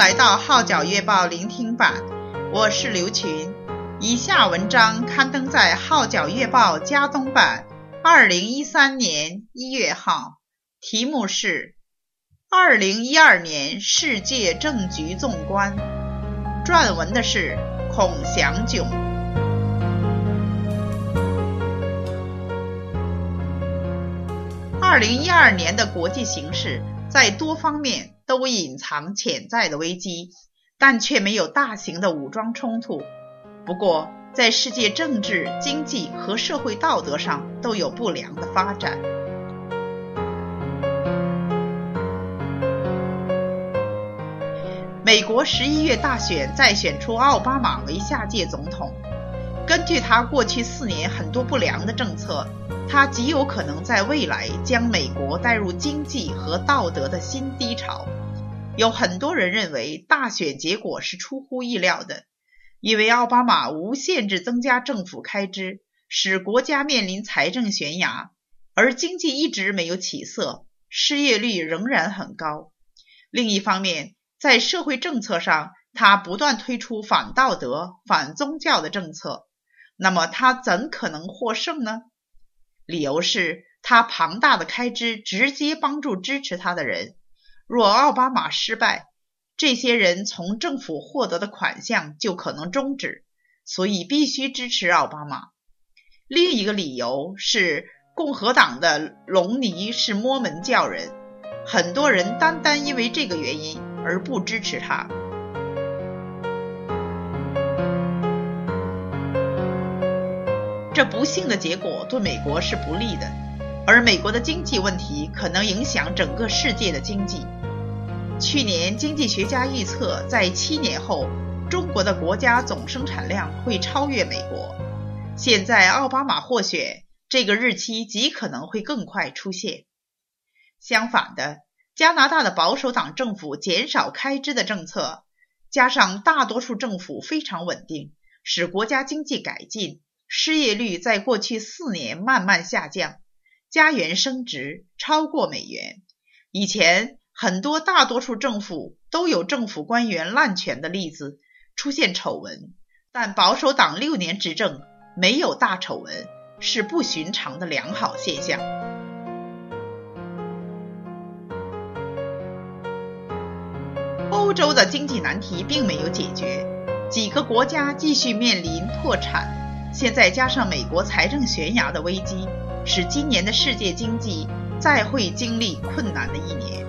来到号角月报聆听版，我是刘群。以下文章刊登在号角月报加东版2013年1月号，题目是2012年世界政局纵观，撰文的是孔祥炯。2012年的国际形势在多方面都隐藏潜在的危机，但却没有大型的武装冲突。不过，在世界政治、经济和社会道德上都有不良的发展。美国11月大选再选出奥巴马为下届总统。根据他过去4年很多不良的政策，他极有可能在未来将美国带入经济和道德的新低潮。有很多人认为大选结果是出乎意料的，因为奥巴马无限制增加政府开支，使国家面临财政悬崖，而经济一直没有起色，失业率仍然很高。另一方面，在社会政策上，他不断推出反道德、反宗教的政策，那么他怎可能获胜呢？理由是他庞大的开支直接帮助支持他的人，若奥巴马失败，这些人从政府获得的款项就可能终止，所以必须支持奥巴马。另一个理由是共和党的隆尼是摩门教人，很多人单单因为这个原因而不支持他。这不幸的结果对美国是不利的，而美国的经济问题可能影响整个世界的经济。去年经济学家预测，在7年后，中国的国家总生产量会超越美国。现在奥巴马获选，这个日期极可能会更快出现。相反的，加拿大的保守党政府减少开支的政策，加上大多数政府非常稳定，使国家经济改进，失业率在过去4年慢慢下降，加元升值，超过美元。以前很多大多数政府都有政府官员滥权的例子，出现丑闻，但保守党6年执政没有大丑闻，是不寻常的良好现象。欧洲的经济难题并没有解决，几个国家继续面临破产，现在加上美国财政悬崖的危机，使今年的世界经济再会经历困难的一年。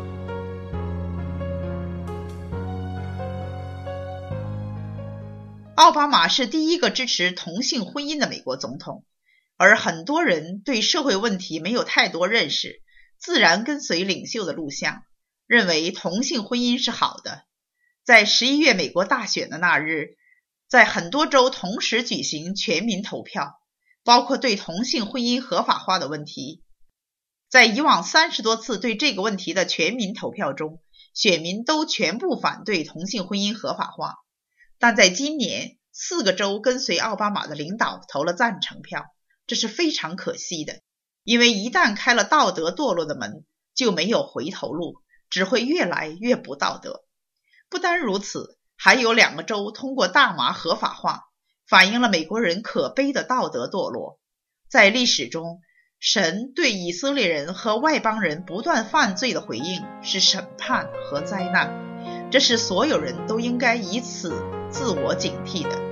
奥巴马是第一个支持同性婚姻的美国总统，而很多人对社会问题没有太多认识，自然跟随领袖的路线，认为同性婚姻是好的。在11月美国大选的那日，在很多州同时举行全民投票，包括对同性婚姻合法化的问题。在以往30多次对这个问题的全民投票中，选民都全部反对同性婚姻合法化。但在今年4个州跟随奥巴马的领导投了赞成票，这是非常可惜的，因为一旦开了道德堕落的门，就没有回头路，只会越来越不道德。不单如此，还有2个州通过大麻合法化，反映了美国人可悲的道德堕落。在历史中，神对以色列人和外邦人不断犯罪的回应是审判和灾难，这是所有人都应该以此自我警惕的。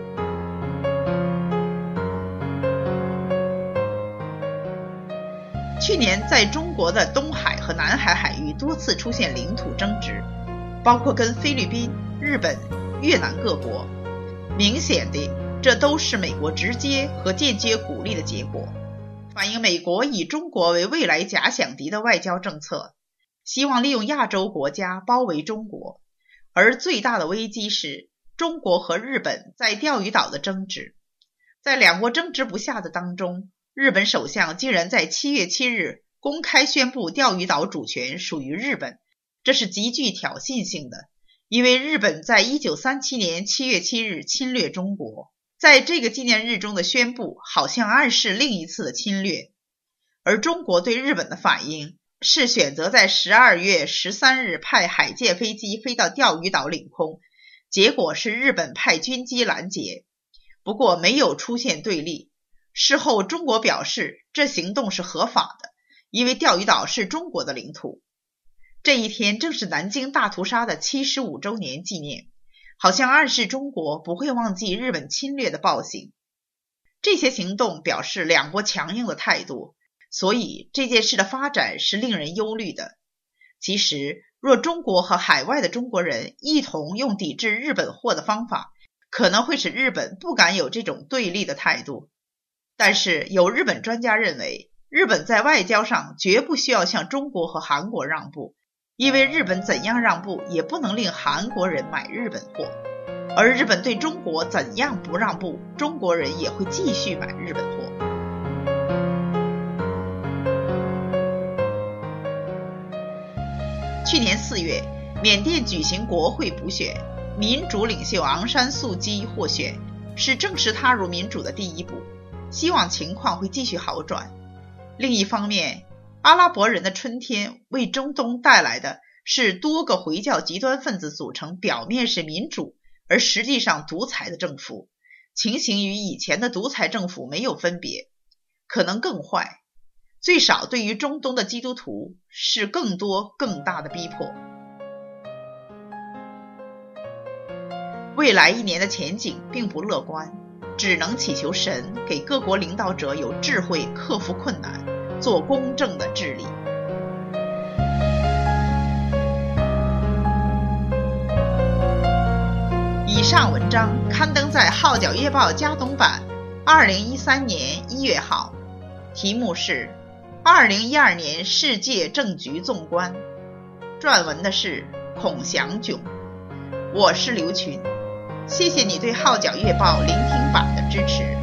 去年在中国的东海和南海海域多次出现领土争执，包括跟菲律宾、日本、越南各国。明显的，这都是美国直接和间接鼓励的结果，反映美国以中国为未来假想敌的外交政策，希望利用亚洲国家包围中国。而最大的危机是中国和日本在钓鱼岛的争执。在2国争执不下的当中，日本首相竟然在7月7日公开宣布钓鱼岛主权属于日本，这是极具挑衅性的，因为日本在1937年7月7日侵略中国，在这个纪念日中的宣布好像暗示另一次的侵略。而中国对日本的反应是选择在12月13日派海界飞机飞到钓鱼岛领空，结果是日本派军机拦截，不过没有出现对立。事后中国表示这行动是合法的，因为钓鱼岛是中国的领土。这一天正是南京大屠杀的75周年纪念，好像暗示中国不会忘记日本侵略的暴行。这些行动表示两国强硬的态度，所以这件事的发展是令人忧虑的。其实，若中国和海外的中国人一同用抵制日本货的方法，可能会使日本不敢有这种对立的态度。但是有日本专家认为，日本在外交上绝不需要向中国和韩国让步，因为日本怎样让步也不能令韩国人买日本货，而日本对中国怎样不让步，中国人也会继续买日本货。去年4月，缅甸举行国会补选，民主领袖昂山素姬获选，是正式踏入民主的第一步，希望情况会继续好转。另一方面，阿拉伯人的春天为中东带来的是多个回教极端分子组成表面是民主而实际上独裁的政府，情形与以前的独裁政府没有分别，可能更坏。最少对于中东的基督徒是更多更大的逼迫。未来1年的前景并不乐观，只能祈求神给各国领导者有智慧克服困难，做公正的治理。以上文章刊登在《号角月报》加东版2013年1月号，题目是2012年世界政局纵观，撰文的是孔祥炯。我是刘群，谢谢你对《号角月报》聆听版的支持。